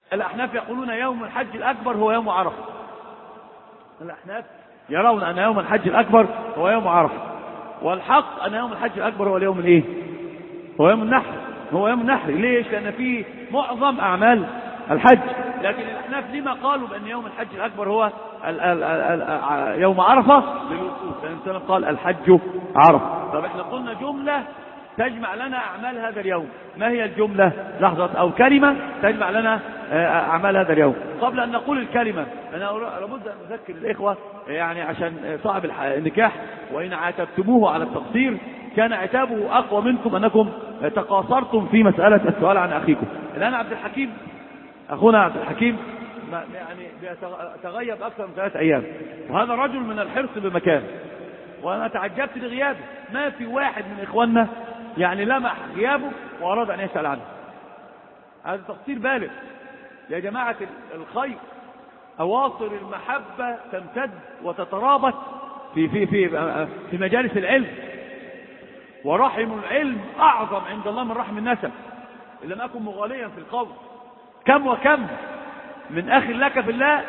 الأحناف يقولون يوم الحج الأكبر هو يوم عرفة. الأحناف يرون أن يوم الحج الأكبر هو يوم عرفة، والحق أن يوم الحج الأكبر هو اليوم الإيه؟ هو يوم النحر. هو يوم النحر. ليش؟ لأن فيه معظم أعمال الحج. لكن الأحناف لما قالوا بأن يوم الحج الأكبر هو يوم عرفة؟ للوقوف، لأن النبي قال الحج عرفة. طب احنا قلنا جملة تجمع لنا أعمال هذا اليوم، ما هي الجملة؟ لحظة، أو كلمة تجمع لنا أعمال هذا اليوم. قبل أن نقول الكلمة أنا لابد أن أذكر الإخوة يعني عشان صاحب النكاح وإن عاتبتموه على التقصير كان عتابه أقوى منكم أنكم تقاصرتم في مسألة السؤال عن أخيكم. الآن عبد الحكيم، أخونا عبد الحكيم يعني تغيب أكثر من 3 أيام، وهذا رجل من الحرص بمكان، وأنا تعجبت لغيابه. ما في واحد من إخواننا يعني لمح غيابه وأراد أن يسأل عنه. هذا تقصير بالغ يا جماعة الخير. أواصر المحبة تمتد وتترابط في مجالس العلم، ورحم العلم أعظم عند الله من رحم النسب، إن لم أكن مغاليا في القول. كم وكم من أخ لك في الله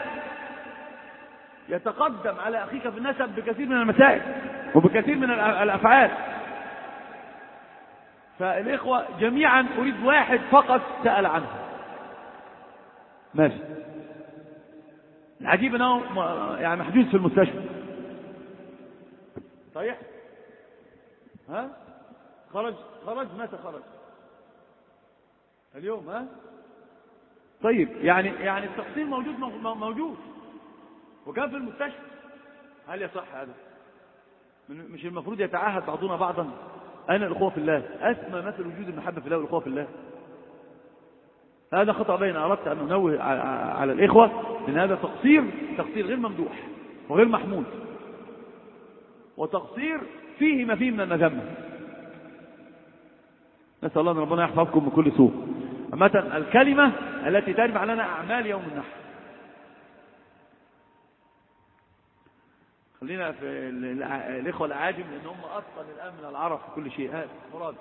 يتقدم على أخيك في النسب بكثير من المسائل وبكثير من الأفعال. فالإخوة جميعا أريد واحد فقط سأل عنه. ماشي. العجيب أنه يعني محجوز في المستشفى. صحيح؟ ها؟ خرج متى خرج؟ اليوم. ها؟ طيب يعني التقصير موجود وكان في المستشفى. هل يصح هذا؟ مش المفروض يتعاهد بعضنا بعضا؟ أنا الأخوة في الله أسمى مثل وجود المحبة في الله والأخوة في الله. هذا خطأ بين. أردت أن أنوه على الإخوة لأن هذا تقصير غير ممدوح وغير محمود، وتقصير فيه ما فيه من المذمة. نسأل الله أن ربنا يحفظكم من كل سوء. مثلا الكلمة التي تجمع لنا أعمال يوم النحر. خلينا في الإخوة العاجم لأن هم أتقن الآن من العرب في كل شيء. هذا مراد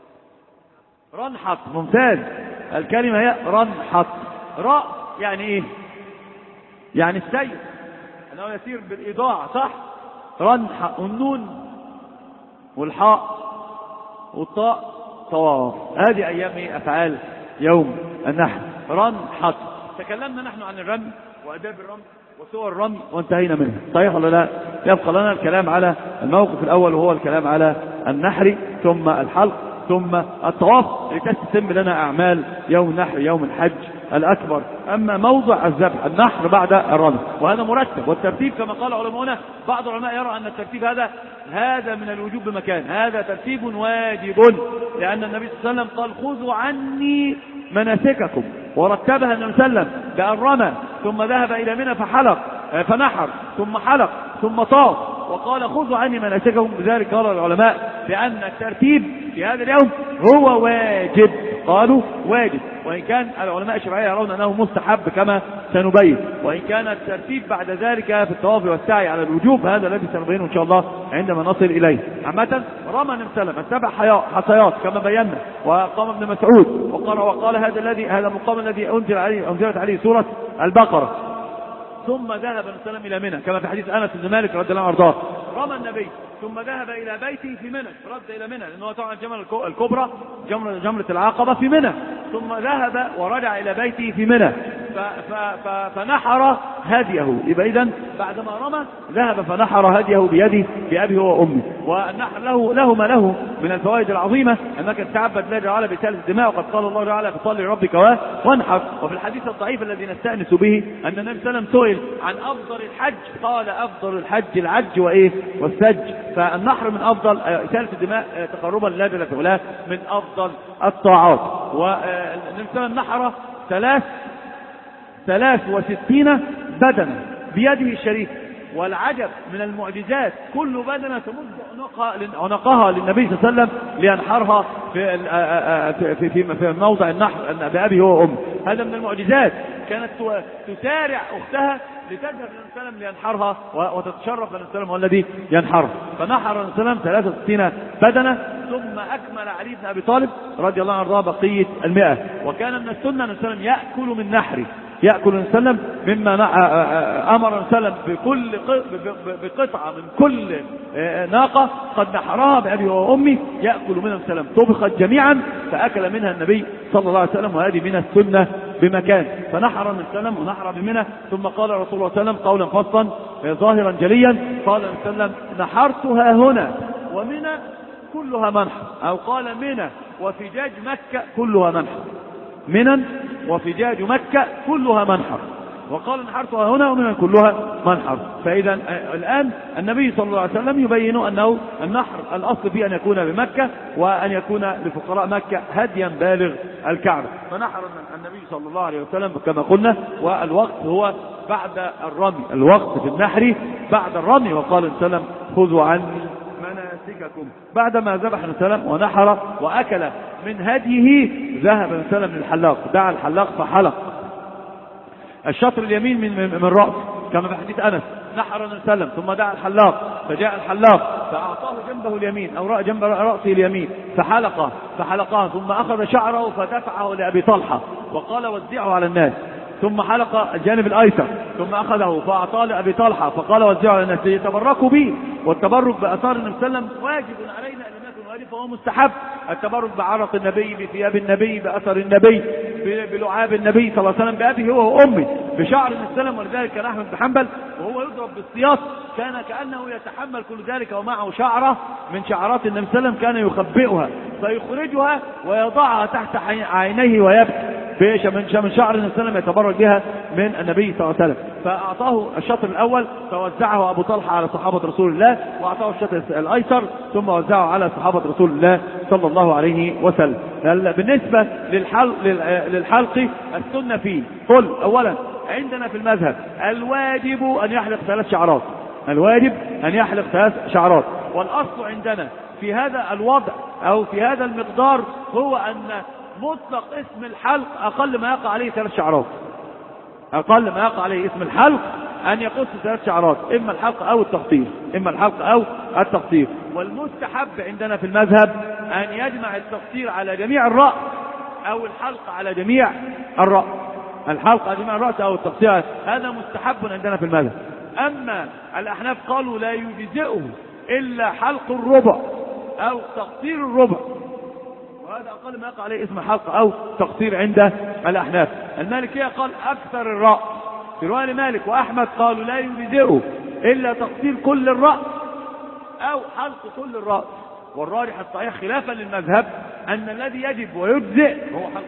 رنحط. ممتاز. الكلمة هي رنحط. راء يعني إيه؟ يعني السير، أنه يسير بالإضاعة. صح؟ رنحط. النون والحاء والطاء طواف. هذه أيام أفعال يوم النحر. رنحط. تكلمنا نحن عن الرمي وأداب الرمي وصور الرمي وانتهينا منها. صحيح ولا لا؟ يبقى لنا الكلام على الموقف الأول وهو الكلام على النحر ثم الحلق ثم الطواف لتتم لنا أعمال يوم النحر يوم الحج الأكبر. أما موضع الذبح النحر بعد الرمي، وهذا مرتب. والترتيب كما قال علماؤنا، بعض العلماء يرى أن الترتيب هذا من الوجوب بمكان، هذا ترتيب واجب، لأن النبي صلى الله عليه وسلم قال خذوا عني مناسككم، ورتبها النبي صلى الله عليه وسلم بأن رمى ثم ذهب إلى منى فنحر ثم حلق ثم طاف، وقال خذوا عني مناسككم. لذلك قال العلماء بأن الترتيب في هذا اليوم هو واجب. قالوا واجب، وإن كان العلماء الشرعية يرون أنه مستحب كما سنبين، وإن كان الترتيب بعد ذلك في الطواف والسعي على الوجوب هذا الذي سنبينه إن شاء الله عندما نصل إليه. عامة رمى النبي صلى الله عليه وسلم 7 حصيات كما بينا، وقام ابن مسعود وقال هذا المقام الذي أنزلت عليه سورة البقرة. ثم ذهب النبي صلى الله عليه وسلم إلى منى كما في حديث أنس بن مالك رضي الله عنه وارضاه. رمى النبي ثم ذهب إلى بيته في منى، رد إلى منى لأنه طبعا الجمرة الكبرى جمرة العقبة في منى، ثم ذهب ورجع إلى بيته في منى فنحر هديه. يبقى إذن بعدما رمى ذهب فنحر هديه بيده بأبيه وأمه. والنحر له ما له من الفوائد العظيمة، أنك تتعبد الله تعالى بسالة الدماء، وقد قال الله تعالى فصل لربك وانحر. وفي الحديث الضعيف الذي نستأنس به أن النبي صلى الله عليه وسلم سئل عن أفضل الحج قال أفضل الحج العج والسج. فالنحر من أفضل سالة الدماء تقربا لله جل وعلا من أفضل الطاعات. والنبي صلى الله عليه وسلم نحر 63 بدنة بيده الشريف. والعجب من المعجزات كل بدنة تمد عنقها للنبي صلى الله عليه وسلم لينحرها في موضع النحر بأبيه وأمه. هذا من المعجزات. كانت تسارع أختها لتذهب للنبي صلى الله عليه وسلم لينحرها وتتشرف للنبي صلى الله عليه وسلم والذي ينحرها. فنحر النبي صلى الله عليه وسلم 63 بدنة، ثم أكمل علي بن أبي طالب رضي الله عنه بقية 100. وكان من السنة أن النبي صلى الله عليه وسلم يأكل من نحره، يأكل النبي صلى الله عليه وسلم مما أمر النبي صلى الله عليه وسلم بقطعة من كل ناقة قد نحرها بأبي وأمي يأكل منها النبي صلى الله عليه وسلم، طبخت جميعا فأكل منها النبي صلى الله عليه وسلم، وهذه من السنة بمكان. فنحر النبي صلى الله عليه وسلم ونحر بمنى، ثم قال رسول الله صلى الله عليه وسلم قولا فصلا ظاهرا جليا، قال النبي صلى الله عليه وسلم نحرتها هنا ومنى كلها منحر، أو قال منى وفجاج مكة كلها منحر، منى وفجاج مكة كلها منحر، وقال نحرتها هنا ومنى كلها منحر. فإذا الآن النبي صلى الله عليه وسلم يبين أنه النحر الأصل فيه أن يكون بمكة، وأن يكون لفقراء مكة هديا بالغ الكعبة. فنحر النبي صلى الله عليه وسلم كما قلنا، والوقت هو بعد الرمي، الوقت في النحر بعد الرمي. وقال النبي صلى الله عليه وسلم خذوا عني مناسككم. بعدما ذبح النبي صلى الله عليه وسلم ونحر وأكل من هديه، ذهب النبي صلى الله عليه وسلم للحلاق، دعا الحلاق فحلق الشطر اليمين من رأس كما في حديث أنس. نحر النبي صلى الله عليه وسلم ثم دعا الحلاق، فجاء الحلاق فأعطاه جنبه اليمين أو جنب رأسه اليمين فحلقه، ثم أخذ شعره فدفعه لأبي طلحة وقال وزعه على الناس، ثم حلق الجانب الأيسر ثم أخذه فأعطاه لأبي طلحة فقال وزعه على الناس ليتبركوا به. والتبرك بأثار النبي صلى الله عليه وسلم واجب علينا أن نكون واجب، فهو مستحب. التبرك بعرق النبي، بثياب النبي، بأثر النبي، بلعاب النبي صلى الله عليه وسلم، بأبيه هو وأمه، بشعر النبي صلى الله عليه وسلم. ولذلك كان أحمد بن حنبل وهو يضرب بالسياط كان كأنه يتحمل كل ذلك ومعه شعرة من شعرات النبي صلى الله عليه وسلم كان يخبئها فيخرجها ويضعها تحت عينيه ويبكي من شعر النبي صلى الله عليه وسلم يتبرك بها من النبي صلى الله عليه وسلم. فأعطاه الشطر الأول فوزعه أبو طلحة على صحابة رسول الله، وأعطاه الشطر الأيسر ثم وزعه على صحابة رسول الله صلى الله عليه وسلم. بالنسبة للحلق السنة فيه، قل أولا عندنا في المذهب الواجب أن يحلق 3 شعرات، الواجب أن يحلق 3 شعرات. والأصل عندنا في هذا الوضع أو في هذا المقدار هو أن مطلق اسم الحلق أقل ما يقع عليه 3 شعرات، أقل ما يقع عليه اسم الحلق أن يقص 3 شعرات، إما الحلق أو التقصير، إما الحلق أو التقصير. والمستحب عندنا في المذهب أن يجمع التقصير على جميع الرأس أو الحلق على جميع الرأس، الحلق على جميع الرأس أو التقصير، هذا مستحب عندنا في المذهب. أما الأحناف قالوا لا يجزئه إلا حلق الربع أو تقصير الربع، وهذا أقل ما يقع عليه اسم حلق أو تقصير عند الأحناف. المالكية قال أكثر الرأس، في رواية مالك وأحمد قالوا لا يجزئه إلا تقصير كل الرأس أو حلق كل الرأس. والراجح الصحيح خلافا للمذهب أن الذي يجب ويجزئ هو حلق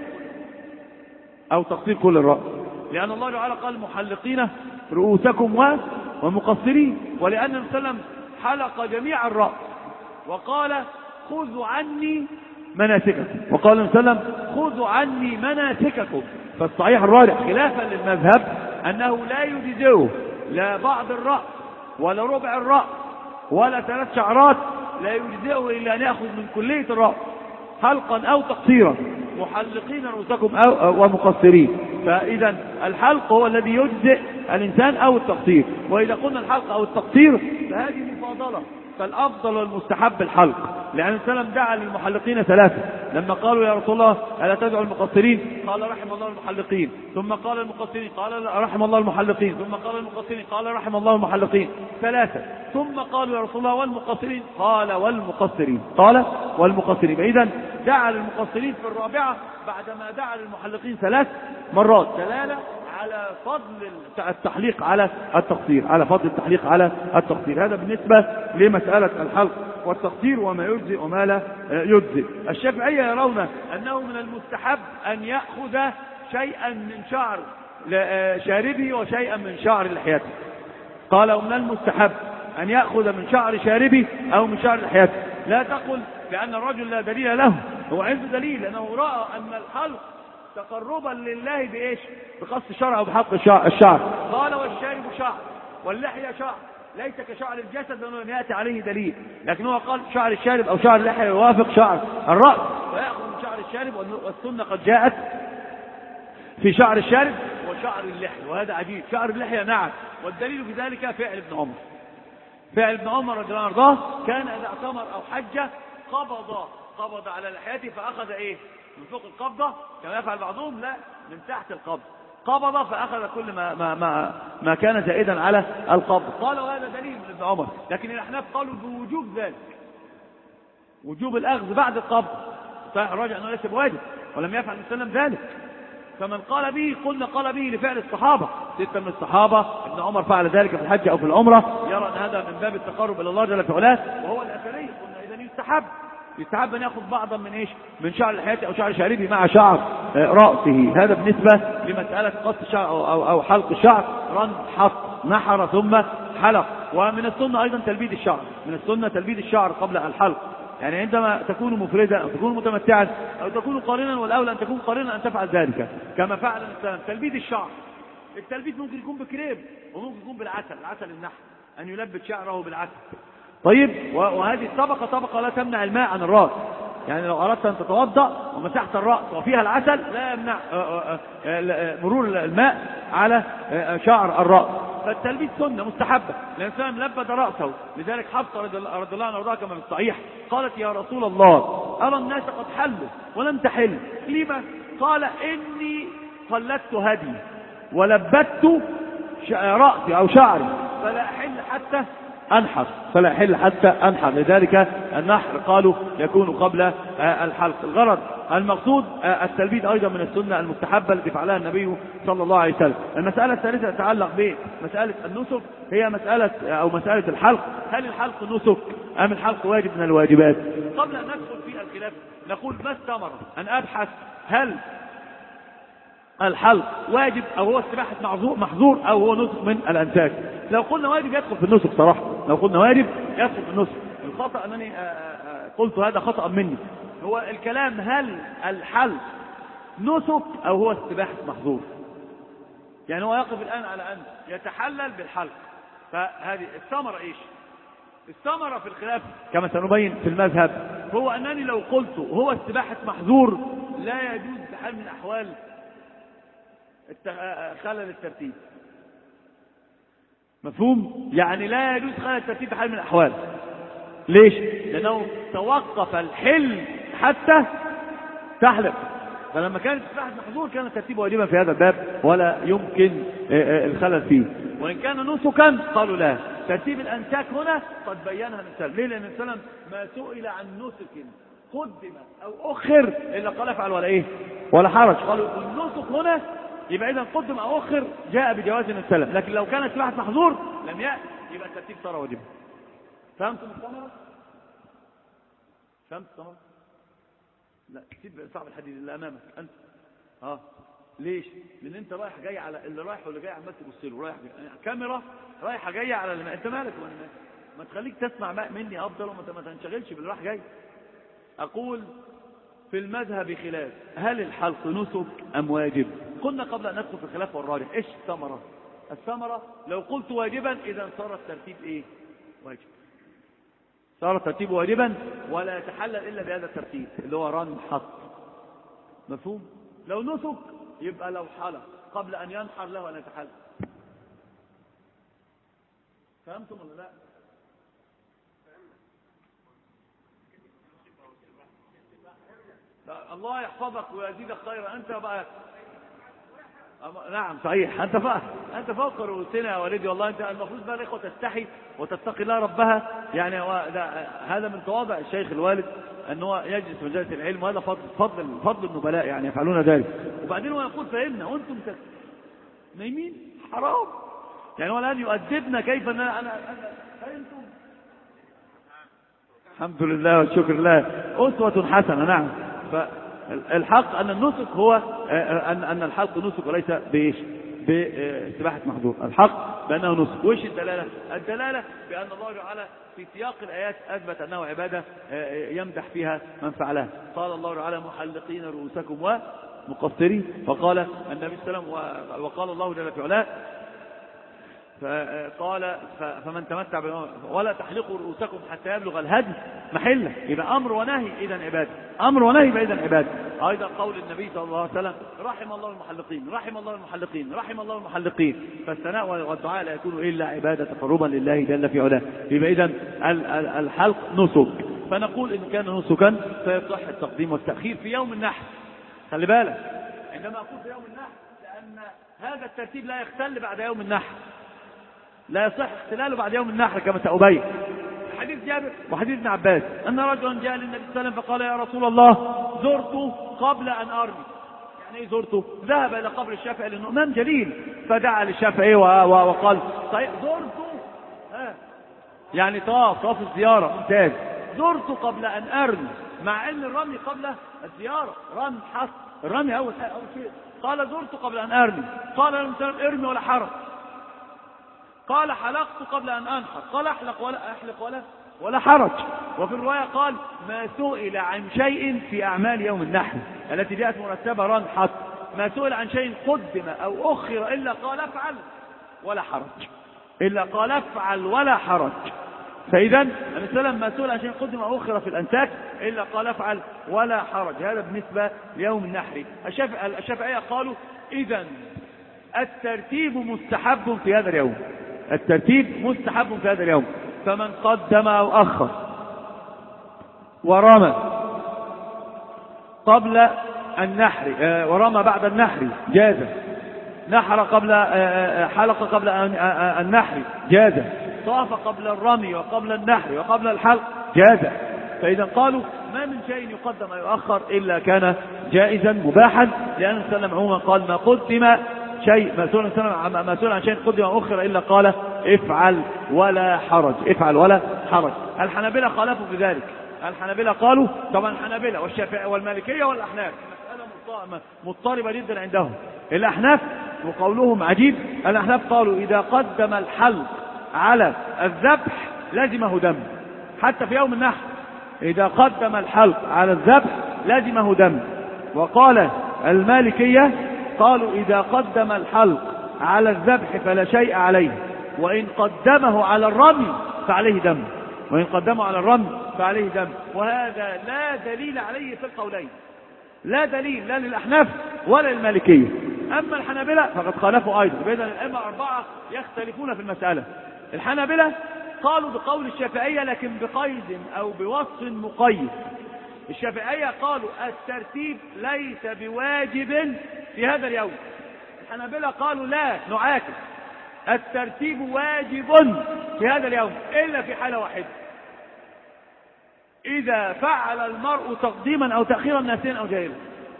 أو تقصير كل الرأس، لأن الله تعالى قال محلقين رؤوسكم ومقصرين، ولأن النبي صلى الله عليه وسلم حلق جميع الرأس وقال خذوا عني مناسككم، وقال النبي صلى الله عليه وسلم خذوا عني مناسككم. فالصحيح الراجح خلافا للمذهب أنه لا يجزئه لا بعض الرأس ولا ربع الرأس ولا 3 شعرات، لا يجزئه إلا أن يأخذ من كلية الرأس حلقا أو تقصيرا، محلقين رؤوسكم أو ومقصرين. فإذا الحلق هو الذي يجزئ الإنسان أو التقصير. وإذا قلنا الحلق أو التقصير فهذه مفاضلة، فالأفضل والمستحب الحلق، لأن السلام دعا للمحلقين 3 لما قالوا يا رسول الله ألا تدعو المقصرين؟ قال رحم الله المحلقين، ثم قال المقصرين قال رحم الله المحلقين، ثم قال المقصرين قال رحم الله المحلقين 3، ثم قالوا يا رسول الله والمقصرين؟ قال والمقصرين، قال والمقصرين. فإذا دعا للمقصرين في الرابعة بعدما دعا للمحلقين 3 مرات، دلالة على فضل التحليق على التقصير، على فضل التحليق على التقصير. هذا بالنسبة لمسألة الحلق والتقصير وما يجزئ وما لا يجزئ. الشافعية يرون أنه من المستحب أن يأخذ شيئا من شعر شاربه وشيئا من شعر لحيته. قال ومن المستحب أن يأخذ من شعر شاربه أو من شعر لحيته. لا تقل بأن الرجل لا دليل له، هو عنده دليل لأنه رأى أن الحلق تقربا لله بإيش؟ بقص الشعر أو بحلق الشعر. قال والشارب شعر واللحية شعر ليس كشعر الجسد لأنه لم يأتي عليه دليل، لكن هو قال شعر الشارب أو شعر اللحية يوافق شعر الرأس ويأخذ من شعر الشارب، والسنة قد جاءت في شعر الشارب وشعر اللحية، وهذا عجيب. شعر اللحية نعم، والدليل في ذلك فعل ابن عمر. فعل ابن عمر رضي الله عنه كان إذا اعتمر أو حج قبض على لحيته فأخذ إيه؟ من فوق القبضة كما يفعل بعضهم، لا من تحت القبض، قبض فأخذ كل ما كان زائدا على القبض. قالوا هذا دليل من ابن عمر، لكن الأحناف قالوا بوجوب ذلك، وجوب الأخذ بعد القبض. صحيح الراجع أنه ليس بواجب ولم يفعل وسلم ذلك، فمن قال به قلنا قال به لفعل الصحابة، 6 من الصحابة، ابن عمر فعل ذلك في الحج أو في العمرة، يرى أن هذا من باب التقرب إلى الله جل في علاه، وهو الأثري. قلنا إذا يستحب أن يأخذ بعضا من إيش؟ من شعر لحيته أو شعر شاربه مع شعر رأسه. هذا بالنسبة لمسألة قص الشعر أو حلق الشعر. رن حط نحر ثم حلق. ومن السنة أيضا تلبيد الشعر، من السنة تلبيد الشعر قبل الحلق، يعني عندما تكون مفردا أو تكون متمتعا أو تكون قارنا، والأولى أن تكون قارنا أن تفعل ذلك كما فعل الإسلام. تلبيد الشعر، التلبيد ممكن يكون بكريم وممكن يكون بالعسل، العسل النحل، أن يلبد شعره بالعسل. طيب، وهذه طبقة لا تمنع الماء عن الرأس، يعني لو أردت أن تتوضأ ومسحت الرأس وفيها العسل لا يمنع مرور الماء على شعر الرأس. فالتلبيد سنة مستحبة، الإنسان لبد رأسه. لذلك حفصة رضي الله عنها كما في الصحيح قالت يا رسول الله أرى الناس قد حلوا ولم تحل، لما؟ قال إني قلدت هدي ولبدت رأسي أو شعري فلا أحل حتى أنحر. لذلك النحر قالوا يكون قبل الحلق. الغرض المقصود التلبيد أيضا من السنة المستحبة التي فعلها النبي صلى الله عليه وسلم. المسألة الثالثة تتعلق بمسألة النسك، هي مسألة الحلق. هل الحلق نسك أم الحلق واجب من الواجبات؟ قبل أن ندخل في الخلاف نقول ما الثمرة أن أبحث هل الحلق واجب أو هو استباحة محظور أو هو نسك من الأنساك. لو قلنا واجب يدخل في النسك صراحة، لو قلنا واجب يدخل في النسك. الخطأ أنني قلت هذا خطأ مني، هو الكلام هل الحلق نسك أو هو استباحة محظور. يعني هو يقف الآن على أن يتحلل بالحلق، فهذه الثمرة إيش؟ الثمرة في الخلاف كما سنبين في المذهب هو أنني لو قلت هو استباحة محظور لا يجوز بحال من الأحوال خلل الترتيب. مفهوم؟ يعني لا يجوز خلل الترتيب بحال من الأحوال. ليش؟ لأنه توقف الحل حتى تحلق، فلما كانت استباحة محظور كان الترتيب واجبا في هذا الباب ولا يمكن الخلل فيه. وإن كان نسكا قالوا لا، ترتيب الأنساك هنا قد بينها الإنسان. ليه؟ لأن الإنسان ما سئل عن نسك قدم أو أخر إلا قال افعل ولا إيه ولا حرج. قالوا النسك هنا يبقى إذا قدم أو أخر جاء بجواز السلام، لكن لو كانت استباحة محظور لم يأتي يبقى الترتيب صار واجبا. فهمتم الثمرة؟ فهمت الثمرة؟ لا كتير صعب الحديث اللي أمامك أنت. ليش؟ لأن أنت رايح جاي على اللي رايح واللي جاي عمال تبص له، رايح كاميرا رايحة جاية على اللي أنت مالك وأنا مالك. ما تخليك تسمع مني أفضل وما تنشغلش باللي رايح جاي. أقول في المذهب خلاف هل الحلق نسك أم واجب؟ قلنا قبل أن ندخل في الخلاف والراجح إيش الثمرة؟ الثمرة لو قلت واجبا إذا صار الترتيب إيه؟ واجب. صار الترتيب واجبا ولا يتحلل إلا بهذا الترتيب اللي هو رن حط. مفهوم؟ لو نسك يبقى لو حلق قبل أن ينحر له أن يتحلل. فهمتم ولا لا؟ الله يحفظك ويزيدك خيرا. أنت بقى نعم صحيح، أنت فوق رؤوسنا يا والدي والله. أنت المفروض بقى الإخوة تستحي وتتقي الله ربها. يعني هذا من تواضع الشيخ الوالد أن هو يجلس في مجالس العلم، وهذا فضل النبلاء يعني يفعلون ذلك. وبعدين هو يقول فهمنا وأنتم نايمين حرام. يعني هو الآن يؤدبنا كيف أنا فهمتم. الحمد لله والشكر لله، أسوة حسنة. نعم. فالحق أن النسك هو أن الحلق نسك وليس بإيش؟ باستباحة محظور. الحق بأنه نسك. وإيش الدلالة؟ الدلالة بأن الله تعالى في سياق الآيات أثبت أنه عبادة يمدح فيها من فعلها. قال الله تعالى محلقين رؤوسكم ومقصرين، وقال النبي صلى الله عليه وسلم وقال الله جل في علاه فقال فمن تمتع ولا تحلقوا رؤوسكم حتى يبلغ الهدي محله. يبقى أمر ونهي إذن عبادة، أمر ونهي إذن عبادة. أيضا قول النبي صلى الله عليه وسلم رحم الله المحلقين رحم الله المحلقين رحم الله المحلقين. فالثناء والدعاء لا يكون إلا عبادة تقربا لله جل في علاه. يبقى إذن الحلق نسك. فنقول إن كان نسكا فيصح التقديم والتأخير في يوم النحر. خلي بالك عندما أقول في يوم النحر لأن هذا الترتيب لا يختل بعد يوم النحر، لا يصح اختلاله بعد يوم النحر كما سأبين. حديث جابر وحديث ابن عباس أن رجلا جاء للنبي صلى الله عليه وسلم فقال يا رسول الله زرت قبل أن أرمي. يعني ايه زرته؟ ذهب إلى قبر الشافعي لأنه إمام جليل، فدعا للشافعي وقال طيب زرته يعني طاف الزيارة، ممتاز. زرت قبل أن أرمي، مع أن الرمي قبل الزيارة، رمي حصر، الرمي أول شيء. قال زرت قبل أن أرمي، قال ارمي ولا حرج. قال حلقت قبل أن أنحر، قال أحلق ولا حرج. وفي الرواية قال ما سئل عن شيء في أعمال يوم النحر التي جاءت مرتبة رنحت، ما سئل عن شيء قدم أو أخر إلا قال افعل ولا حرج، فإذا النبي صلى الله عليه وسلم ما سئل عن شيء قدم أو أخر في الأنساك إلا قال افعل ولا حرج. هذا بالنسبة ليوم النحر. الشافعية قالوا إذن الترتيب مستحب في هذا اليوم، الترتيب مستحب في هذا اليوم. فمن قدم أو أخر ورمى قبل النحر ورمى بعد النحر جاز، نحر قبل حلق قبل النحر جاز، طاف قبل الرمي وقبل النحر وقبل الحلق جاز. فإذا قالوا ما من شيء يقدم أو يؤخر إلا كان جائزا مباحا، لأن النبي صلى الله عليه وسلم عموما قال ما قدم شيء ما سئل عن شيء قدم أو أخر إلا قال افعل ولا حرج. الحنابلة خالفوا بذلك. الحنابلة قالوا طبعا الحنابلة والشافعية والمالكية والأحناف مسألة مضطربة جدا عندهم. الأحناف وقولهم عجيب، الأحناف قالوا إذا قدم الحلق على الذبح لازمه دم، حتى في يوم النحر إذا قدم الحلق على الذبح لازمه دم. وقال المالكية قالوا إذا قدم الحلق على الذبح فلا شيء عليه، وإن قدمه على الرمي فعليه دم، وهذا لا دليل عليه في القولين، لا دليل لا للأحناف ولا للمالكية. أما الحنابلة فقد خالفوا أيضا. بإذن الأئمة أربعة يختلفون في المسألة. الحنابلة قالوا بقول الشافعية لكن بقيد أو بوصف مقيد. الشافعية قالوا الترتيب ليس بواجب في هذا اليوم. الحنابلة قالوا لا، نعاكس، الترتيب واجب في هذا اليوم إلا في حالة واحدة، إذا فعل المرء تقديما أو تأخيرا ناسيا أو جاهلا.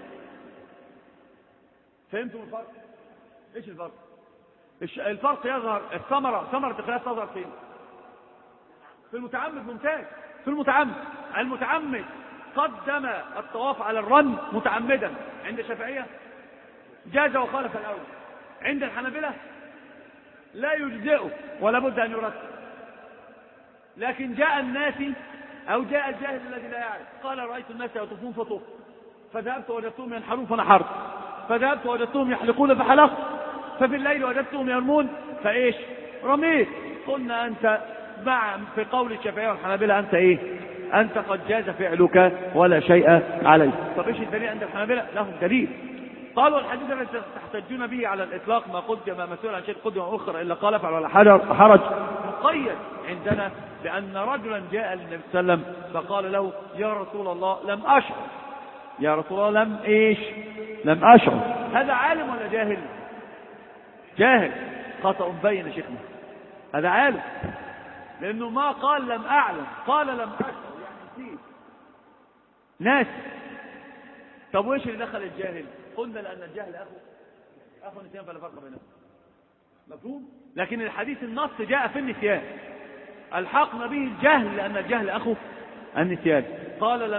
فهمتم الفرق؟ إيش الفرق؟ الفرق يظهر، ثمرة الخلاف تظهر فين؟ في المتعمد. ممتاز. في المتعمد قدم الطواف على الرمي متعمدا، عند الشافعية جاز وخالف الأول، عند الحنابلة لا يجزئه ولا بد أن يرتب. لكن جاء الناس أو جاء الجاهل الذي لا يعرف قال رأيت الناس يطوفون فطوف، فذهبت وجدتهم ينحرون فنحرت، فذهبت وجدتهم يحلقون فحلقت، ففي الليل وجدتهم يرمون فإيش؟ رميت. قلنا أنت مع في قول الشافعية والحنابلة أنت إيه؟ أنت قد جاز فعلك ولا شيء عليك. طب إيش الدليل عند الحنابلة؟ لهم دليل. قالوا الحديث الذي تحتجون به على الإطلاق ما قدم ما مسؤول عن شيء قدم أخر إلا قال فعل ولا حرج مقيد عندنا، لأن رجلا جاء للنبي صلى الله عليه وسلم فقال له يا رسول الله لم أشعر. يا رسول الله لم أشعر. هذا عالم ولا جاهل؟ جاهل. خطأ بين يا شيخنا، هذا عالم، لأنه ما قال لم أعلم، قال لم أشعر يعني نسيت، ناس. طب وإيش اللي دخل الجاهل؟ قلنا لأن الجهل أخو النسيان فلا فرق بينهم. مفهوم؟ لكن الحديث النص جاء في النسيان، الحقنا به الجهل لأن الجهل أخو النسيان. قال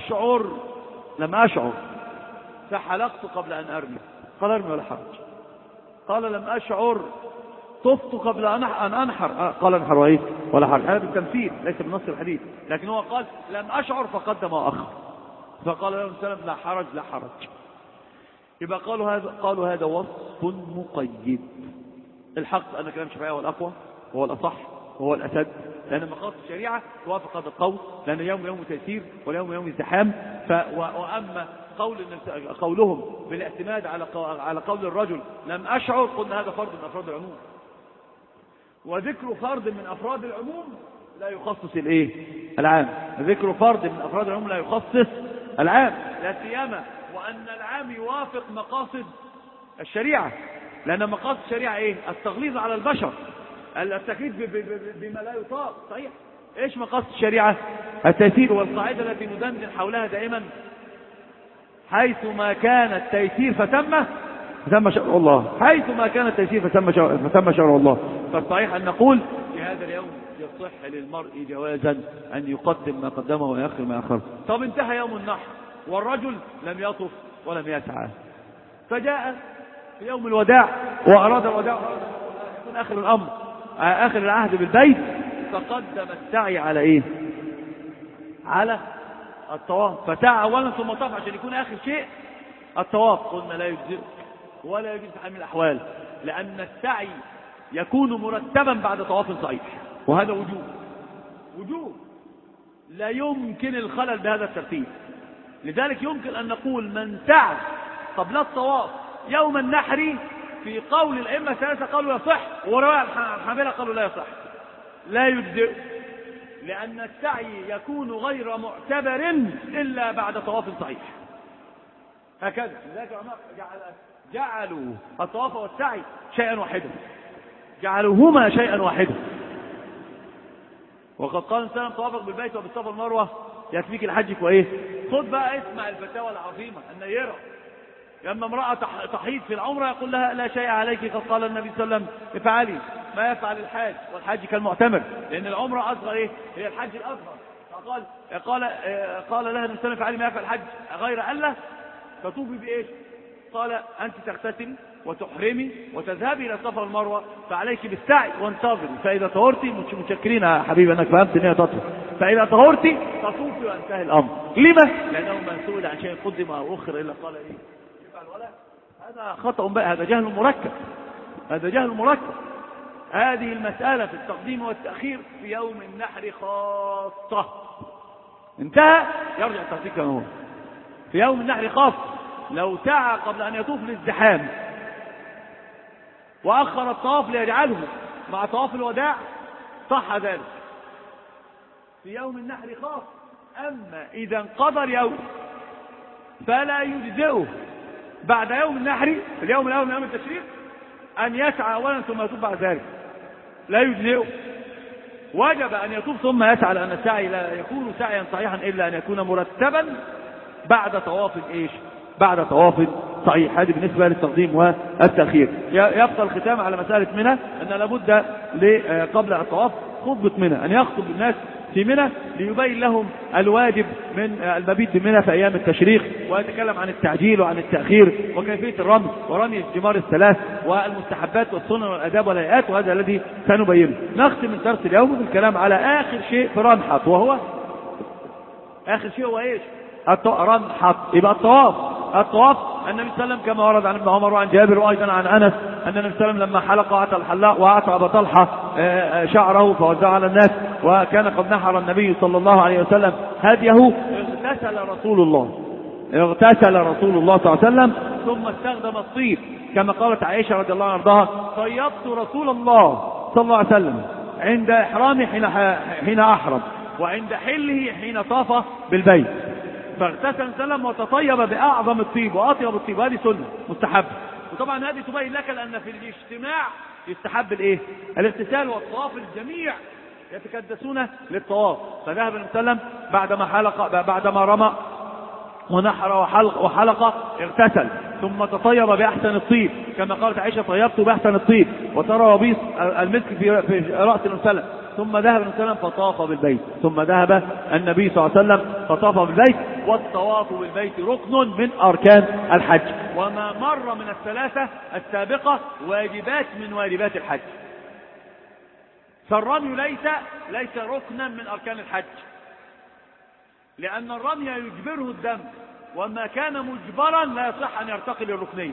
لم أشعر فحلقت قبل أن أرمي، قال أرمي ولا حرج. قال لم أشعر طفت قبل أن أنحر، قال انحر وإيه ولا حرج. هذا بالتمثيل ليس بنص الحديث، لكن هو قال لم أشعر فقدم وأخر، فقال له السلام لا حرج. يبقى قالوا هذا وصف مقيد. الحق أن كلام الشافعية هو الأقوى وهو الأصح وهو الأسد، لأن مقاصد الشريعة توافق هذا القول، لأن يوم تيسير واليوم ازدحام. وأما قولهم بالاعتماد على قول الرجل لم أشعر، قلنا هذا فرد من أفراد العموم، وذكر فرد من أفراد العموم لا يخصص العام. ذكر فرد من أفراد العموم لا يخصص العام، لا سيما وأن العام يوافق مقاصد الشريعة. لأن مقاصد الشريعة إيه؟ التغليظ على البشر، التكليف بما لا يطاق. صحيح. إيش مقاصد الشريعة؟ التيسير. والقاعدة التي ندندن حولها دائما: حيث ما كان التيسير فتم شرع الله، حيث ما كان التيسير فتم شرع الله. فالصحيح أن نقول في هذا اليوم يصح للمرء جوازا أن يقدم ما قدمه ويأخر ما أخره. طب انتهى يوم النحر والرجل لم يطف ولم يسعى، فجاء في يوم الوداع وأراد الوداع، يكون آخر الأمر آخر العهد بالبيت، فقدم السعي على إيه؟ على الطواف. فسعى أولا ثم طاف عشان يكون آخر شيء الطواف. قلنا لا يجزئ ولا يجوز في حال من الأحوال، لأن السعي يكون مرتبا بعد طواف صحيح، وهذا وجوب لا يمكن الخلل بهذا الترتيب. لذلك يمكن أن نقول من سعى قبل الطواف يوم النحر، في قول الأئمة الثلاثة قالوا يصح، ورواية الحنابلة قالوا لا يصح، لا يجزئ، لأن السعي يكون غير معتبر إلا بعد طواف صحيح. هكذا. لذلك جعلوا الطواف والسعي شيئا واحدا، جعلوهما شيئا واحدا. وقد قال الإنسان طوافك بالبيت وبالصفا والمروة يكفيك الحج وإيه. خذ بقى اسمع الفتاوى العظيمة النيرة. لما امرأة تحيض في العمرة يقول لها لا شيء عليك، قد قال النبي صلى الله عليه وسلم افعلي ما يفعل الحاج، والحج كالمعتمر، لأن العمرة أصغر إيه؟ هي الحج الأصغر. قال لها النبي صلى الله عليه وسلم افعلي ما يفعل الحج غير ألا تطوفي بإيش؟ قال أنت تغتسلي وتحرمي وتذهبي إلى الصفا والمروة، فعليك بالسعي وانتظري، فإذا طهرتي متشكرين يا حبيبي أنك فهمت أن هي تطهر، فإذا طهرتي تطوفي وانتهي الأمر. لما؟ لأنه ما سئل عن شيء قدم أو أخر إلا قال إيه؟ يفعل ولا؟ هذا خطأ بقى، هذا جهل مركب، هذا جهل مركب. هذه المسألة في التقديم والتأخير في يوم النحر خاصة، انتهى يرجع الترتيب كما هو. في يوم النحر خاصة، لو سعى قبل أن يطوف الازدحام وأخر الطواف ليجعله مع طواف الوداع صح ذلك في يوم النحر خاص. أما إذا انقضى يوم فلا يجزئه بعد يوم النحر في اليوم الأول من يوم التشريق أن يسعى أولا ثم يطوف بعد ذلك، لا يجزئه. وجب أن يطوف ثم يسعى، لأن السعي لا يكون سعيا صحيحا إلا أن يكون مرتبا بعد طواف إيش؟ بعد طواف صحيح. هذه بالنسبة للتقديم والتأخير. يبقى الختام على مسألة منى أن لابد قبل الطواف خطبة منى، أن يخطب الناس في منى ليبين لهم الواجب من المبيت بمنى في أيام التشريق، ويتكلم عن التعجيل وعن التأخير وكيفية الرمي ورمي الجمار الثلاث والمستحبات والسنن والأداب والهيئات، وهذا الذي سنبينه. نختم من درس اليوم بالكلام على آخر شيء في رنحط، وهو آخر شيء هو إيش؟ رنحط. يبقى الطواف النبي صلى الله عليه وسلم كما ورد عن ابن عمر وعن جابر وأيضا عن أنس أن النبي صلى الله عليه وسلم لما حلق وأعطى الحلاق وأعطى أبا طلحة شعره فوزعه على الناس، وكان قد نحر النبي صلى الله عليه وسلم هديه، اغتسل رسول الله صلى الله عليه وسلم ثم استخدم الطيب كما قالت عائشة رضي الله عنها: طيبت رسول الله صلى الله عليه وسلم عند إحرامه حين أحرم، وعند حله حين طاف بالبيت، فاغتسل سلم وتطيب بأعظم الطيب وأطيب الطيب. هذه سنة مستحب، وطبعا هذه تبين لك لأن في الاجتماع يستحب الايه؟ الاغتسال والطواف. الجميع يتكدسون للطواف. فذهب النبي صلى الله عليه وسلم بعدما رمى ونحر وحلق اغتسل ثم تطيب بأحسن الطيب كما قالت عائشة: طيبت بأحسن الطيب وترى وبيص المسك في رأس النبي صلى الله عليه وسلم. ثم ذهب النبي صلى الله عليه وسلم فطاف بالبيت، ثم ذهب النبي صلى الله عليه وسلم فطاف بالبيت. والطواف بالبيت ركن من أركان الحج، وما مر من الثلاثة السابقة واجبات من واجبات الحج. فالرمي ليس ركنا من أركان الحج، لأن الرمي يجبره الدم، وما كان مجبرا لا يصح أن يرتقي للركنية.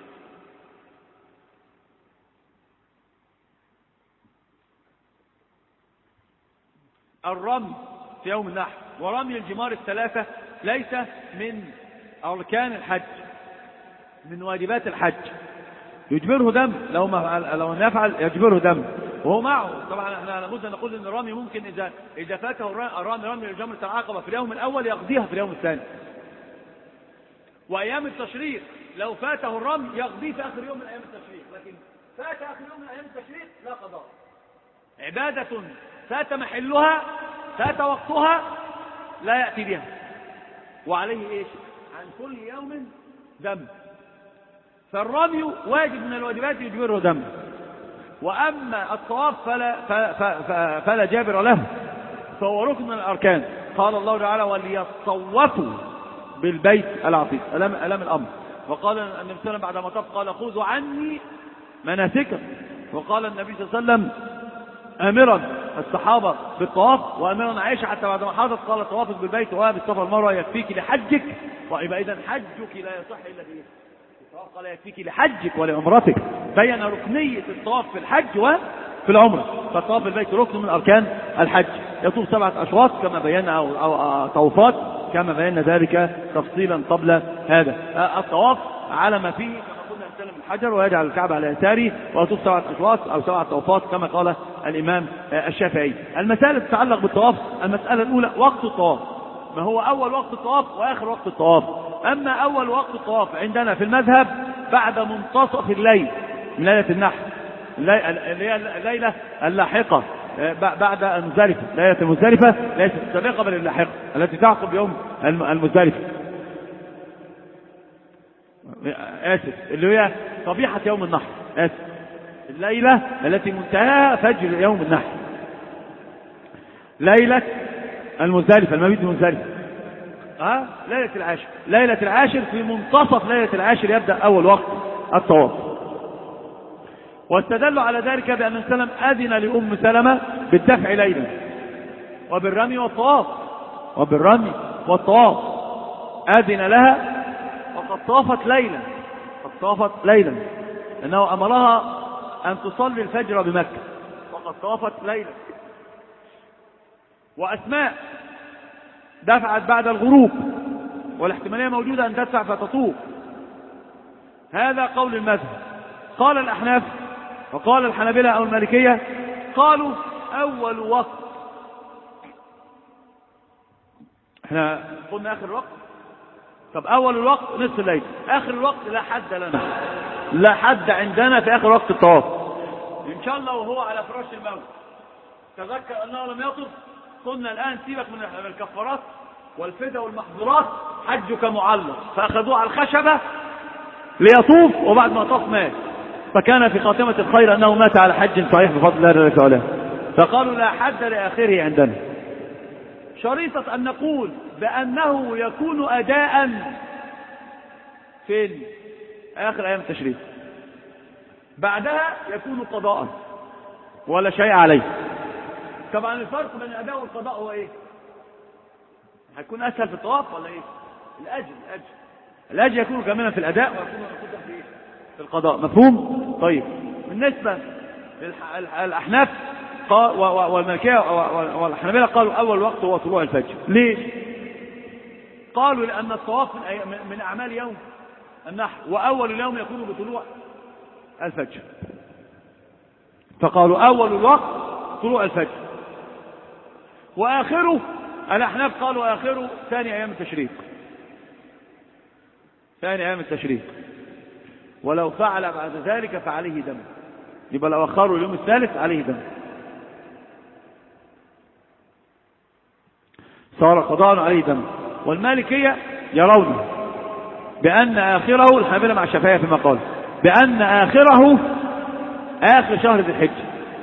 الرمي في يوم النحر ورمي الجمار الثلاثة ليس من أركان الحج، من واجبات الحج. يجبره دم، لو نفعل يجبره دم وهو معه. طبعا احنا لابد ان نقول ان الرمي ممكن اذا فاته رمي جمرة العقبة في اليوم الاول يقضيها في اليوم الثاني. وايام التشريق لو فاته الرمي يقضيه في آخر يوم من أيام التشريق، لكن فات آخر يوم من أيام التشريق لا قضاء. عبادة فات محلها فات وقتها لا يأتي بها، وعليه إيش؟ عن كل يوم دم. فالرمي واجب من الواجبات يجبره دم، وأما الطواف فلا جابر له، فهو ركن من الأركان. قال الله تعالى وليطوفوا بالبيت العتيق، ألم الأمر. وقال النبي صلى الله عليه وسلم بعدما طاف قال خذوا عني مناسكا. وقال النبي صلى الله عليه وسلم آمرا الصحابة بالطواف، وآمرا عائشة حتى بعدما حاضت قال طوافك بالبيت وبالصفا والمروة يكفيك لحجك. ويبقى إذن حجك لا يصح إلا به. الطواف قال يكفيك لحجك ولعمرتك، بين ركنية الطواف في الحج وفي العمرة. فالطواف بالبيت ركن من أركان الحج. يطوف 7 أشواط كما بينا، أو طوفات كما بينا ذلك تفصيلا قبل هذا. الطواف على ما فيه من الحجر ويجعل الكعبة على يساره، ويطوف 7 أشواط أو 7 طوفات كما قال الإمام الشافعي. المسائل تتعلق بالطواف: المسألة الأولى وقت الطواف، ما هو أول وقت الطواف وآخر وقت الطواف. أما أول وقت الطواف عندنا في المذهب بعد منتصف الليل من ليلة النحر، الليلة اللاحقة بعد المزدلفة. ليلة المزدلفة ليست السابقة بل اللاحقة التي تعقب يوم المزدلفة، آسف، اللي هي صبيحة يوم النحر، آسف، الليلة التي منتهاها فجر يوم النحر، ليلة المزدلفة، المبيت المزدلفة، ليلة العاشر. ليلة العاشر في منتصف ليلة العاشر يبدأ أول وقت الطواف. واستدلوا على ذلك بأن النبي صلى الله عليه وسلم أذن لأم سلمة بالدفع ليلا وبالرمي والطواف، وبالرمي والطواف أذن لها، وقد طافت ليلا، قد طافت ليلا، لأنه أمرها أن تصلي الفجر بمكة، وقد طافت ليلا. وأسماء دفعت بعد الغروب، والاحتمالية موجودة أن تدفع فتطوف. هذا قول المذهب. قال الأحناف وقال الحنابلة أو المالكية قالوا أول وقت، احنا قلنا آخر الوقت، طب أول الوقت نصف الليل، آخر الوقت لا حد لنا، لا حد عندنا في آخر وقت الطواف. إن شاء الله وهو على فراش الموت تذكر أنه لم يطف، قلنا الآن سيبك من الكفارات والفدى والمحظورات، حجك معلق، فأخذوه على الخشبة ليطوف، وبعد ما طاف مات، فكان في خاتمة الخير أنه مات على حج صحيح بفضل الله تعالى. فقالوا لا حد لآخره عندنا، شريطة أن نقول بأنه يكون أداء فين؟ آخر أيام التشريق، بعدها يكون قضاء ولا شيء عليه. طبعا الفرق بين الأداء والقضاء هو إيه؟ هيكون أسهل في الطواف ولا إيه؟ الأجر يكون كاملا في الأداء ويكون مقدم في إيه؟ في القضاء. مفهوم؟ طيب، بالنسبة للأحناف والمالكية والحنابلة قالوا أول وقت هو طلوع الفجر. ليش؟ قالوا لأن الطواف من أعمال يوم النحر، وأول اليوم يكون بطلوع الفجر، فقالوا أول الوقت طلوع الفجر، وآخره الأحناف قالوا آخره ثاني أيام التشريق، ثاني أيام التشريق، ولو فعل بعد ذلك فعليه دم، يبقى لو أخروا اليوم الثالث عليه دم، صار قضاء عليه دم. والمالكية يرون بأن آخره، الحنابلة مع الشافعية فيما قال، بأن آخره آخر شهر ذي الحجة،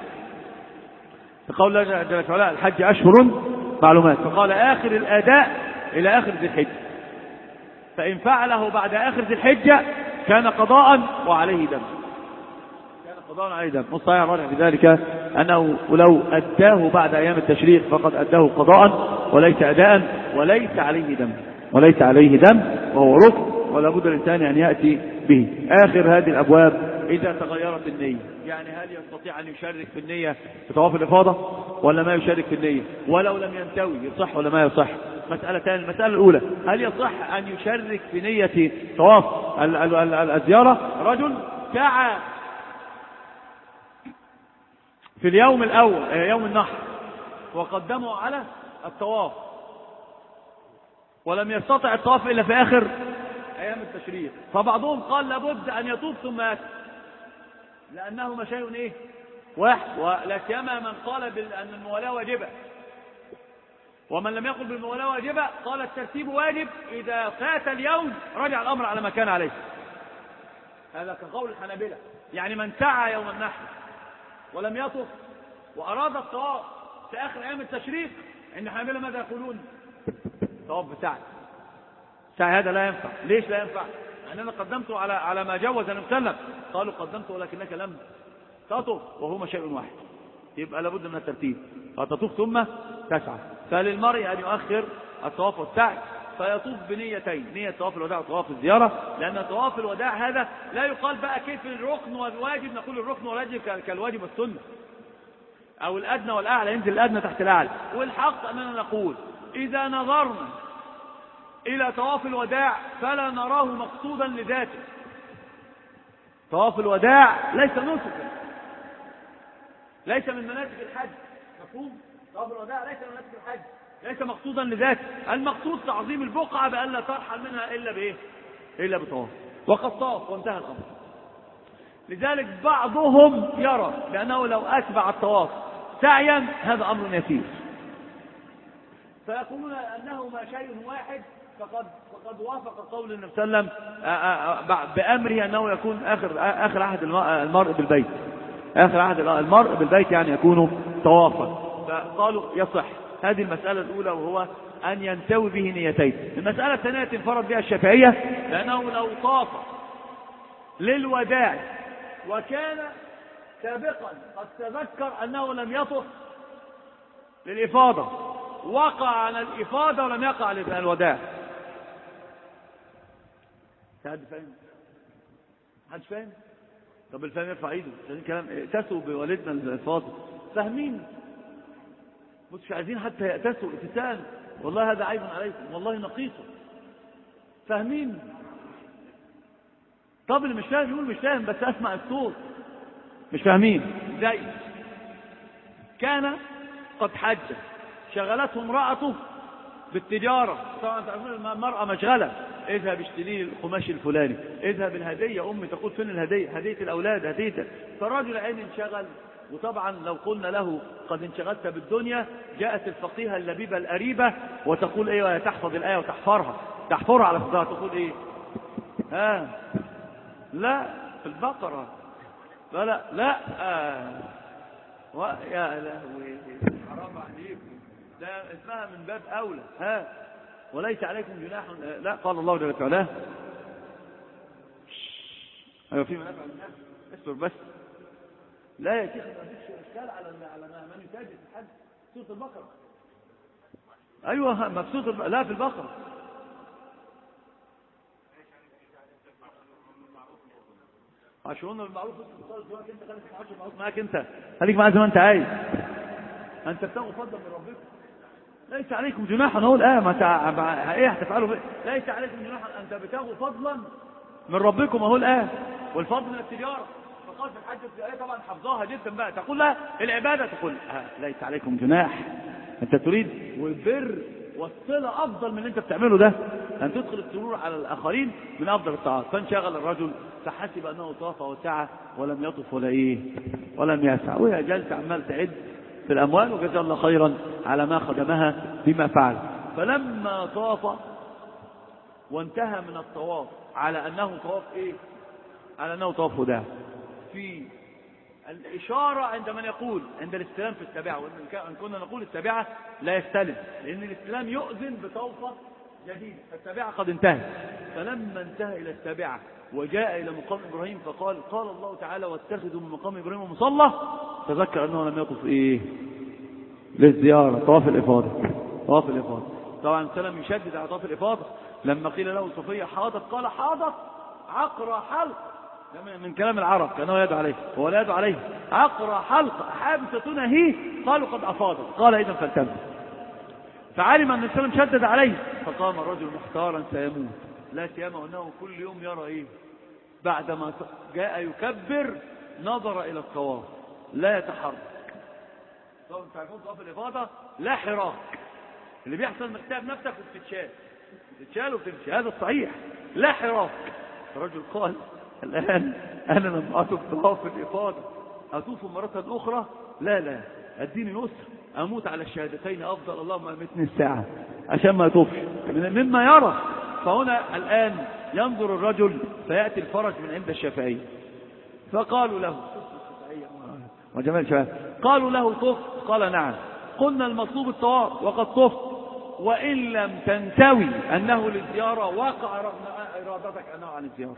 فقال الله جل وعلا الحج أشهر معلومات، فقال آخر الأداء إلى آخر ذي الحجة، فإن فعله بعد آخر ذي الحجة كان قضاء وعليه دم، كان قضاء عليه دم. والصحيح الراجح في ذلك أنه لو أداه بعد أيام التشريق فقد أداه قضاء وليس أداء، وليس عليه دم، وليس عليه دم، وهو ركن ولا بد الإنسان أن يأتي به. آخر هذه الأبواب إذا تغيرت النية، يعني هل يستطيع أن يشارك في النية في طواف الإفاضة ولا ما يشارك في النية؟ ولو لم ينتوي يصح ولا ما يصح؟ مسألتان. المسألة الأولى، هل يصح أن يشارك في نية طواف الزيارة؟ رجل سعى في اليوم الأول يوم النحر وقدمه على الطواف، ولم يستطع الطواف إلا في آخر أيام أيام التشريق، فبعضهم قال لابد أن يطوف ثم يأتي، لأنهما شيء إيه؟ واحد. ولا سيما من قال أن الموالاة واجبة، ومن لم يقل بالموالاة واجبة قال الترتيب واجب، إذا فات اليوم رجع الأمر على ما كان عليه. هذا كقول الحنابلة. يعني من سعى يوم النحر ولم يطف وأراد الطواف في آخر أيام التشريق، عند الحنابلة ماذا يقولون؟ طواف بسعي. سعي هذا لا ينفع. ليش لا ينفع؟ لأننا قدمته على ما جوز النبي صلى الله عليه وسلم. قالوا قدمته ولكنك لم تطف وهما شيء واحد، يبقى لابد من الترتيب، فتطوف ثم تسعى. فللمرء أن يؤخر الطواف والسعي، فيطوف بنيتين، نية طواف الوداع وطواف الزيارة، لأن طواف الوداع هذا لا يقال بقى كيف الركن والواجب، نقول الركن والواجب كالواجب والسنة، أو الأدنى والأعلى، ينزل الأدنى تحت الأعلى. والحق أننا نقول إذا نظرنا إلى طواف الوداع فلا نراه مقصودا لذاته. طواف الوداع ليس نسكا، ليس من مناسك الحج، مفهوم؟ طواف الوداع ليس من مناسك الحج، ليس مقصودا لذاته. المقصود تعظيم البقعة بأن لا ترحل منها إلا بإيه؟ إلا بطواف. وقد طاف وانتهى الأمر. لذلك بعضهم يرى بأنه لو أتبع الطواف سعيا هذا أمر يسير، فيقولون أنهما شيء واحد، فقد وافق قول النبي صلى الله عليه وسلم بأمره أنه يكون آخر عهد المرء بالبيت، آخر عهد المرء بالبيت يعني يكون طوافا. فقالوا يصح. هذه المسألة الأولى، وهو أن ينتوي به نيتين. المسألة الثانية انفرد بها الشافعية، لأنه لو طاف للوداع وكان سابقا قد تذكر أنه لم يطف للإفاضة، وقع على الإفاضة ولم يقع على الوداع. حد فاهم؟ حد فاهم؟ طب الفهم يرفع ايده. كلام ائتسوا بوالدنا الفاضل، فاهمين؟ مش عايزين حتى يأتسوا ائتسان، والله هذا عيب عليكم، والله نقيصة. فاهمين؟ طب اللي مش فاهم يقول مش فاهم، بس اسمع الصوت. مش فاهمين؟ زي كان قد حج، شغلته امرأته بالتجارة. طبعا تعرفون المرأة مشغلة، اذهب اشتري القماش الفلاني، اذهب الهدية، امي تقول فين الهدية؟ هدية الاولاد، هدية. فالرجل عين انشغل، وطبعا لو قلنا له قد انشغلت بالدنيا، جاءت الفقيهة اللبيبة القريبة وتقول ايه؟ تحفظ الآية تحفرها على صدرها، تقول ايه؟ لا في البقرة، لا يا لهوي حرام عليكم، ده اسمها من باب أولى. وليس عليكم جناح. لا، قال الله جل وعلا. أيوة في منافع الناس، اصبر بس. لا يا شيخ، ما فيش إشكال على من يتاجر في الحج. سورة البقرة. أيوة مبسوط. لا في البقرة. عشرون بالمعروف. انت خليك معاش المعروف معاك، انت خليك معاه زي ما انت عايز. انت بتاخد فضلا من ربكم. ليس عليكم جناح، نقول ايه هتفعلوا؟ ليس عليكم جناح، انت بتاخذوا فضلا من ربكم، اهو والفضل من التجاره. فقال في الحج الآية طبعا حفظها جدا بقى، تقول لها العباده، تقول ليس عليكم جناح. انت تريد والبر والصله افضل من اللي انت بتعمله ده، ان تدخل السرور على الاخرين من افضل الطاعات. فانشغل الرجل فحسب انه طاف وسعى ولم يطف ولم يسعى، وهي جالسه عمال تعد في الاموال، وجزا الله خيرا على ما خدمها بما فعل. فلما طاف وانتهى من الطواف على انه طواف ايه؟ على انه طواف وداع. في الإشارة عند من يقول عند الاستلام في السابعة، وإن كنا نقول السابعة لا يستلم، لأن الاستلام يؤذن بطوفة جديدة، فالسابعة قد انتهت. فلما انتهى إلى السابعة وجاء إلى مقام إبراهيم فقال الله تعالى واتخذوا من مقام إبراهيم مصلى، تذكر أنه لم يطف إيه؟ للزيارة، طواف الإفاضة. طبعا سلم يشدد على طواف الإفاضة. لما قيل له صفية حاضت، قال حاضت عقرى حلق، من كلام العرب كانوا يدعو عليه، هو لا يدعو عليه، عقرى حلق حابستنا هي، قالوا قد أفاضت، قال إذن فالتزم. فعلم أن السلام شدد عليه، فقام الرجل محتارا سيموت، لا سيما أنه كل يوم يرى إيه؟ بعدما جاء يكبر نظر إلى الطواف لا يتحرك. طبعا تعرفون طواف الإفاضة لا حراك، اللي بيحصل انك تعب نفسك وبتتشال وبتمشي، هذا الصحيح. لا حراك. الرجل قال الآن أنا لم أطف طواف الإفاضة أطوف مرة أخرى؟ لا أديني يسر أموت على الشهادتين أفضل، اللهم أمتني الساعة عشان ما أطوفش مما يرى. فهنا الآن ينظر الرجل فيأتي الفرج من عند الشافعية، فقالوا له وجمال شباب قالوا له طف؟ قال نعم. قلنا المطلوب الطواف وقد طف، وإن لم تنتوي أنه للزيارة وقع رغم إرادتك أنه عن الزيارة،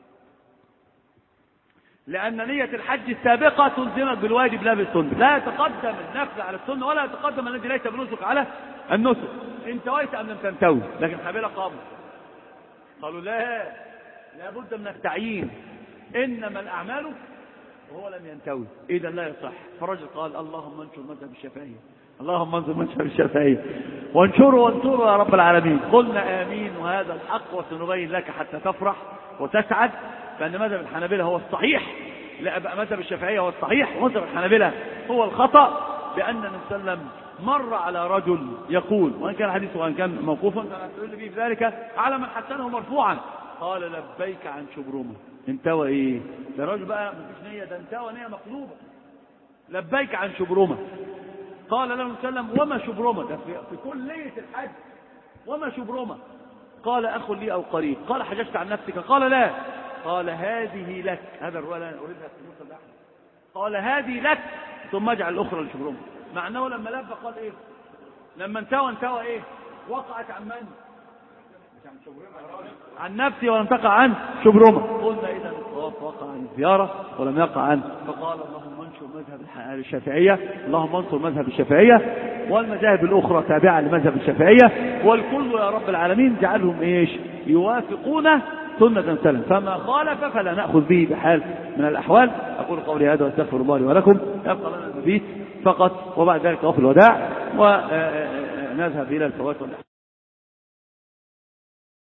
لأن نية الحج السابقة تلزمك بالواجب لا بالسنة. لا يتقدم النفل على السنة ولا يتقدم الذي ليس بنسك على النسك. انتويت أم لم تنتوي؟ لكن حبيلة قالوا لا بد من التعيين، إنما الأعمال وهو لم ينتوي إذا لا يصح. فرجل قال اللهم انشر مذهب الشافعية، اللهم انشر مذهب الشافعية وانشره يا رب العالمين. قلنا آمين وهذا الحق، وسنبين لك حتى تفرح وتسعد بأن مذهب الحنابلة هو الصحيح، لا بقى مذهب الشافعية هو الصحيح ومذهب الحنابلة هو الخطأ، بأن النبي صلى الله عليه وسلم مر على رجل يقول، وإن كان حديث وإن كان موقوفا فنستدل به في ذلك على من حسنه مرفوعا، قال لبيك عن شبرمة. انتوى ايه ده؟ الراجل بقى مفيش نية، ده انتوى نية مقلوبة. لبيك عن شبرمة. قال له صلى الله عليه وسلم وما شبرمة؟ ده في كلية الحج. وما شبرمة؟ قال أخ لي أو قريب. قال حججت عن نفسك؟ قال لا. قال هذه لك. هذا الرواية أنا أريدها في موسى الأحمد. قال هذه لك ثم اجعل الأخرى لشبرمة. مع أنه لما لبى قال إيه؟ لما انتوى إيه؟ وقعت عن من؟ عن نفسي ولم تقع عن شبرمة. قلنا إذا الطواف وقع عن الزيارة ولم يقع عنه. فقال اللهم انشر مذهب الشافعية، اللهم انصر مذهب الشافعية، والمذاهب الأخرى تابعة لمذهب الشافعية، والكل يا رب العالمين جعلهم إيش؟ يوافقون سنة سلم، فما خالف فلا نأخذ به بحال من الأحوال. أقول قولي هذا واستغفر الله لي ولكم. يبقى لنا المبيت فقط، وبعد ذلك طواف الوداع ونذهب إلى الفوات والأحوال.